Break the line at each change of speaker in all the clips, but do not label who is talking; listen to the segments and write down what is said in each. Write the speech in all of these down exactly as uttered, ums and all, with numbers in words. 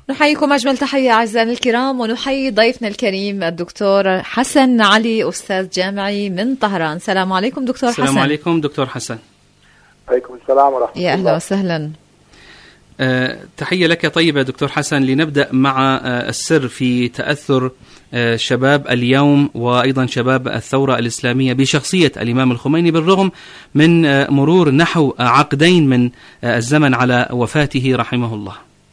نحييكم أجمل تحية أعزائنا الكرام، ونحيي ضيفنا الكريم الدكتور حسن علي، أستاذ جامعي من طهران. السلام عليكم دكتور حسن.
السلام عليكم دكتور حسن.
عليكم السلام ورحمة الله.
يا أهلا وسهلا.
أه تحية لك طيبة دكتور حسن. لنبدأ مع أه السر في تأثر أه شباب اليوم وأيضا شباب الثورة الإسلامية بشخصية الإمام الخميني بالرغم من أه مرور نحو عقدين من أه الزمن على وفاته رحمه الله.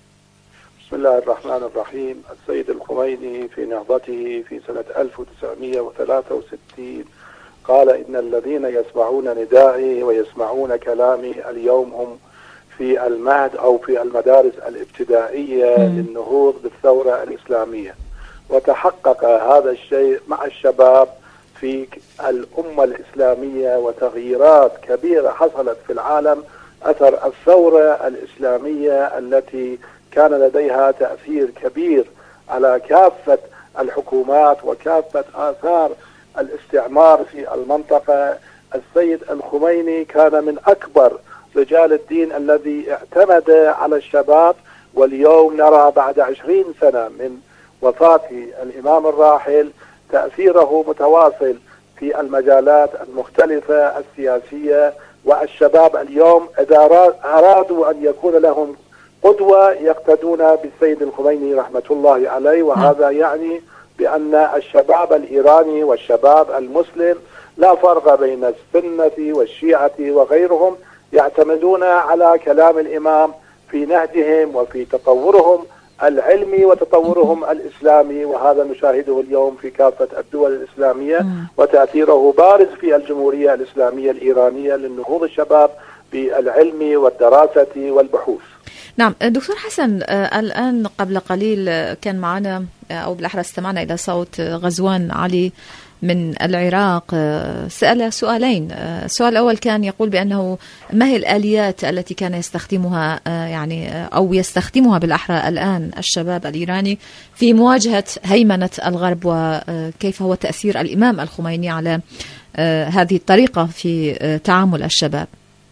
بسم الله الرحمن الرحيم. السيد الخميني في نهضته في سنة ألف وتسعمائة وثلاثة وستين قال: إن الذين يسمعون ندائي ويسمعون كلامي اليوم هم في المهد أو في المدارس الابتدائية للنهوض بالثورة الإسلامية. وتحقق هذا الشيء مع الشباب في الأمة الإسلامية، وتغييرات كبيرة حصلت في العالم أثر الثورة الإسلامية التي كان لديها تأثير كبير على كافة الحكومات وكافة آثار الاستعمار في المنطقة. السيد الخميني كان من أكبر رجال الدين الذي اعتمد على الشباب، واليوم نرى بعد عشرين سنة من وفاة الإمام الراحل تأثيره متواصل في المجالات المختلفة السياسية. والشباب اليوم إذا أرادوا أن يكون لهم قدوة يقتدون بالسيد الخميني رحمة الله عليه، وهذا يعني بأن الشباب الإيراني والشباب المسلم لا فرق بين السنة والشيعة وغيرهم، يعتمدون على كلام الإمام في نهجهم وفي تطورهم العلمي وتطورهم الإسلامي، وهذا نشاهده اليوم في كافة الدول الإسلامية، وتأثيره بارز في الجمهورية الإسلامية الإيرانية للنهوض الشباب بالعلم والدراسة والبحوث.
نعم دكتور حسن، الآن قبل قليل كان معنا أو بالأحرى استمعنا إلى صوت غزوان علي من العراق، سأل سؤالين. السؤال الأول كان يقول بأنه ما هي الآليات التي كان يستخدمها يعني أو يستخدمها بالأحرى الآن الشباب الإيراني في مواجهة هيمنة الغرب، وكيف هو تأثير الإمام الخميني على هذه الطريقة في تعامل الشباب.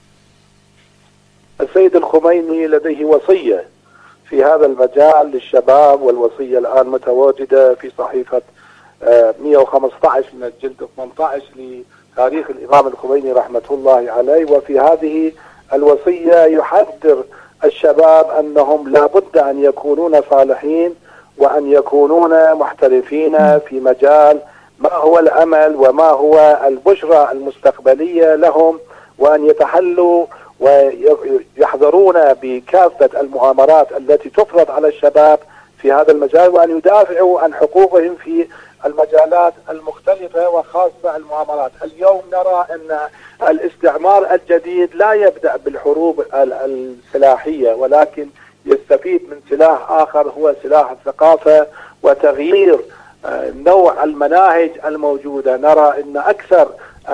السيد الخميني لديه وصية في هذا المجال للشباب، والوصية الآن متواجدة في صحيفة مئة وخمسة عشر من الجلد ثمانية عشر لتاريخ الإمام الخميني رحمة الله عليه. وفي هذه الوصية يحذر الشباب أنهم لا بد أن يكونون صالحين وأن يكونون محترفين في مجال ما هو الأمل وما هو البشرى المستقبلية لهم، وأن يتحلوا ويحذرون بكافة المؤامرات التي تفرض على الشباب في هذا المجال، وأن يدافعوا عن حقوقهم في المجالات المختلفة وخاصة المؤامرات. اليوم نرى أن الاستعمار الجديد لا يبدأ بالحروب السلاحية، ولكن يستفيد من سلاح آخر هو سلاح الثقافة وتغيير نوع المناهج الموجودة. نرى أن أكثر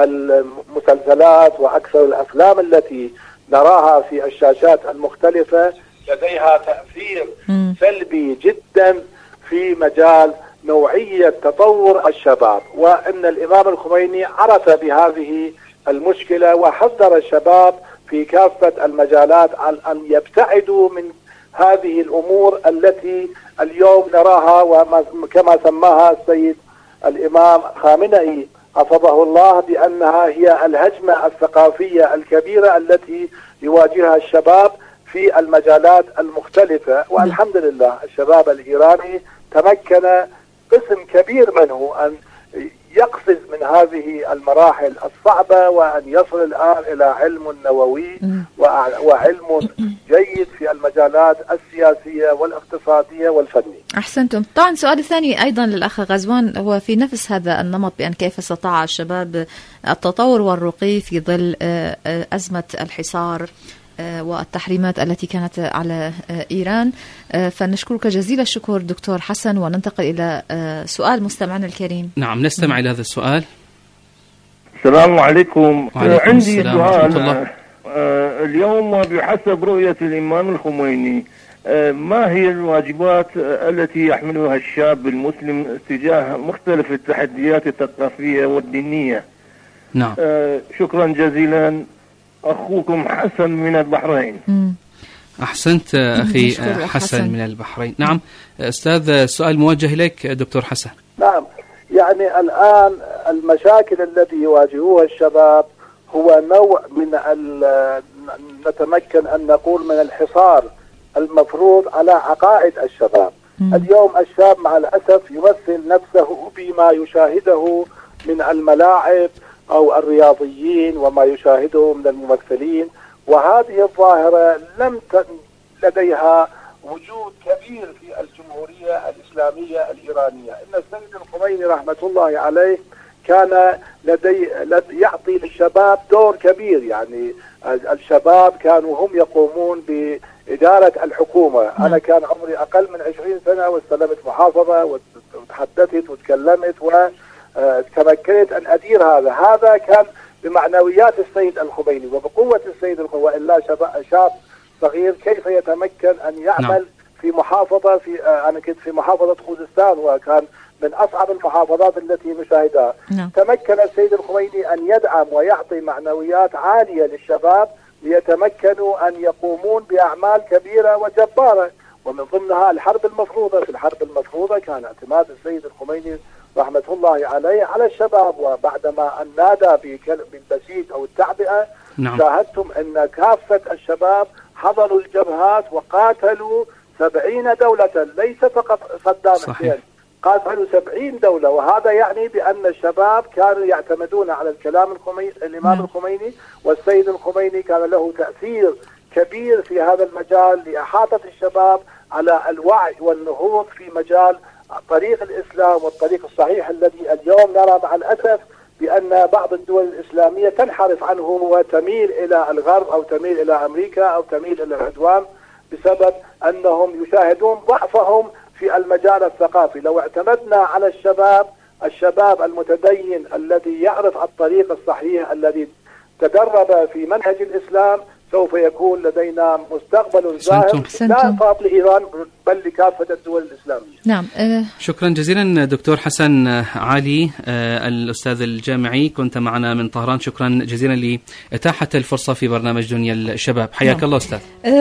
المسلسلات وأكثر الأفلام التي نراها في الشاشات المختلفة لديها تأثير سلبي جدا في مجال نوعية تطور الشباب، وأن الإمام الخميني عرف بهذه المشكلة وحذر الشباب في كافة المجالات عن أن يبتعدوا من هذه الأمور التي اليوم نراها، وكما سماها السيد الإمام خامنئي حفظه الله بأنها هي الهجمة الثقافية الكبيرة التي يواجهها الشباب في المجالات المختلفة. والحمد لله الشباب الإيراني تمكن قسم كبير منه أن يقفز من هذه المراحل الصعبة وأن يصل الآن إلى علم نووي وعلم جيد في المجالات السياسية والاقتصادية والفنية.
أحسنتم. طبعا السؤال الثاني أيضا للأخ غزوان هو في نفس هذا النمط، بأن كيف استطاع الشباب التطور والرقي في ظل أزمة الحصار والتحريمات التي كانت على إيران. فنشكرك جزيل الشكر دكتور حسن، وننتقل إلى سؤال مستمعنا الكريم.
نعم نستمع إلى هذا السؤال.
السلام عليكم.
وعليكم
عندي
السلام
سؤال.
ورحمة الله.
اليوم بحسب رؤية الإمام الخميني ما هي الواجبات التي يحملها الشاب المسلم تجاه مختلف التحديات الثقافية والدينية؟
نعم.
شكرا جزيلا. أخوكم حسن من البحرين.
مم.
أحسنت أخي حسن, حسن من البحرين. نعم أستاذ، السؤال موجه إليك دكتور حسن.
نعم، يعني الآن المشاكل التي يواجهوها الشباب هو نوع من نتمكن أن نقول من الحصار المفروض على عقائد الشباب. م. اليوم الشاب مع الأسف يمثل نفسه بما يشاهده من الملاعب أو الرياضيين وما يشاهده من الممثلين، وهذه الظاهرة لم لديها وجود كبير في الجمهورية الإسلامية الإيرانية. إن السيد الخميني رحمة الله عليه كان لدي لدي يعطي للشباب دور كبير، يعني الشباب كانوا هم يقومون بإدارة الحكومة. م. أنا كان عمري أقل من عشرين سنة واستلمت محافظة وتحدثت وتكلمت وتمكنت أن أدير هذا. هذا كان بمعنويات السيد الخميني وبقوة السيد الخميني، وإلا شاب صغير كيف يتمكن أن يعمل نعم. في محافظة في أنا كنت في محافظة خوزستان وكان من أصعب المحافظات التي نشاهدها. نعم. تمكن السيد الخميني أن يدعم ويعطي معنويات عالية للشباب ليتمكنوا أن يقومون بأعمال كبيرة وجبارة، ومن ضمنها الحرب المفروضة. في الحرب المفروضة كان اعتماد السيد الخميني رحمة الله عليه على الشباب، وبعدما أن نادى بالبسيط أو التعبئة نعم. شاهدتم أن كافة الشباب حضروا الجبهات وقاتلوا سبعين دولة، ليس فقط صدام حسين، قاتلوا سبعين دولة. وهذا يعني بأن الشباب كانوا يعتمدون على الكلام الخميني الإمام الخميني، والسيد الخميني كان له تأثير كبير في هذا المجال لإحاطة الشباب على الوعي والنهوض في مجال طريق الإسلام والطريق الصحيح الذي اليوم نرى مع الأسف بأن بعض الدول الإسلامية تنحرف عنه وتميل إلى الغرب أو تميل إلى أمريكا أو تميل إلى العدوان بسبب أنهم يشاهدون ضعفهم في المجال الثقافي. لو اعتمدنا على الشباب الشباب المتدين الذي يعرف الطريق الصحيح الذي تدرب في منهج الإسلام سوف يكون لدينا مستقبل زاهر لا فقط لإيران بل لكافة الدول الإسلامية.
نعم.
شكرا جزيلا دكتور حسن علي الأستاذ الجامعي، كنت معنا من طهران. شكرا جزيلا لإتاحة الفرصة في برنامج دنيا الشباب. حياك نعم. الله أستاذ.